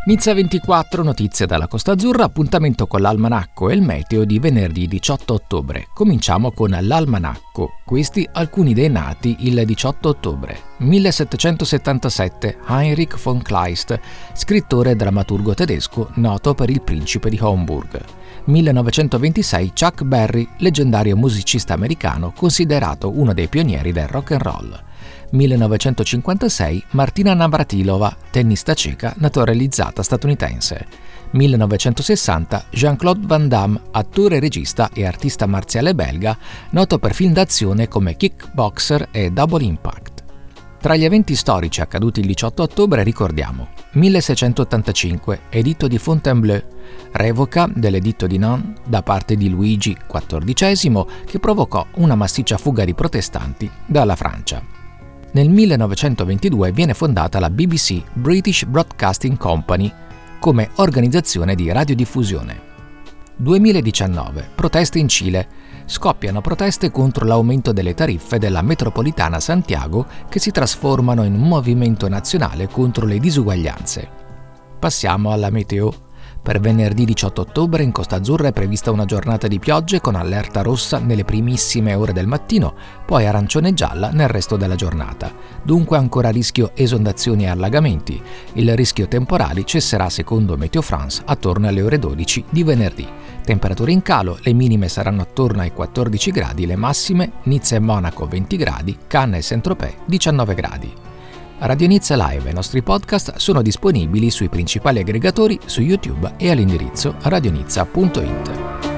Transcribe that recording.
Nizza 24, notizie dalla Costa Azzurra, appuntamento con l'almanacco e il meteo di venerdì 18 ottobre. Cominciamo con l'almanacco, questi alcuni dei nati il 18 ottobre. 1777, Heinrich von Kleist, scrittore e drammaturgo tedesco noto per Il principe di Homburg. 1926, Chuck Berry, leggendario musicista americano considerato uno dei pionieri del rock and roll. 1956, Martina Navratilova, tennista ceca naturalizzata statunitense. 1960, Jean-Claude Van Damme, attore, regista e artista marziale belga, noto per film d'azione come Kickboxer e Double Impact. Tra gli eventi storici accaduti il 18 ottobre ricordiamo 1685, Editto di Fontainebleau, revoca dell'Editto di Nantes da parte di Luigi XIV che provocò una massiccia fuga di protestanti dalla Francia. Nel 1922 viene fondata la BBC, British Broadcasting Company, come organizzazione di radiodiffusione. 2019, proteste in Cile. Scoppiano proteste contro l'aumento delle tariffe della metropolitana Santiago che si trasformano in un movimento nazionale contro le disuguaglianze. Passiamo alla meteo. Per venerdì 18 ottobre in Costa Azzurra è prevista una giornata di piogge con allerta rossa nelle primissime ore del mattino, poi arancione e gialla nel resto della giornata. Dunque ancora rischio esondazioni e allagamenti. Il rischio temporali cesserà secondo Meteo France attorno alle ore 12 di venerdì. Temperature in calo, le minime saranno attorno ai 14 gradi, le massime Nizza e Monaco 20 gradi, Cannes e Saint-Tropez 19 gradi. Radio Nizza Live e i nostri podcast sono disponibili sui principali aggregatori, su YouTube e all'indirizzo radionizza.it.